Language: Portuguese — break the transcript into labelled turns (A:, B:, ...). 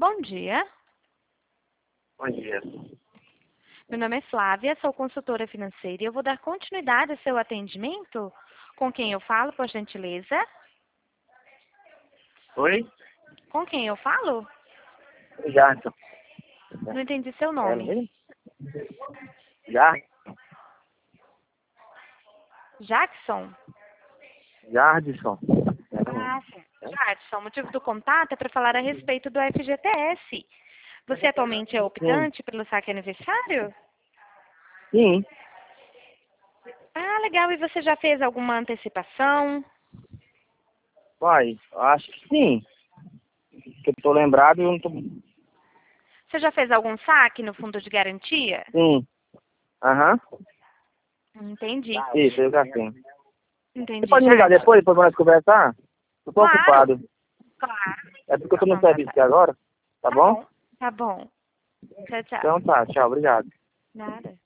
A: Bom dia.
B: Bom dia.
A: Meu nome é Flávia, sou consultora financeira e eu vou dar continuidade ao seu atendimento. Com quem eu falo, por gentileza?
B: Oi?
A: Com quem eu falo?
B: Jardson.
A: Não entendi seu nome. Jackson?
B: Jardson.
A: Ah, sim. Jackson, o motivo do contato é para falar a respeito do FGTS. Você atualmente é
B: Sim.
A: optante pelo saque aniversário?
B: Sim.
A: Ah, legal. E você já fez alguma antecipação?
B: Pai, eu acho que sim. Que eu tô lembrado e eu não tô...
A: Você já fez algum saque no fundo de garantia?
B: Sim. Aham.
A: Entendi.
B: Isso, eu já tenho. Você
A: Entendi,
B: pode me ligar
A: Jackson.
B: depois pra nós conversar? Eu tô
A: Claro,
B: ocupado.
A: claro.
B: É porque eu tô
A: Fica à
B: no serviço
A: vontade.
B: aqui agora. Tá
A: Tá
B: bom?
A: bom. Tá bom. Tchau, tchau.
B: Então tá, tchau, obrigado.
A: Nada.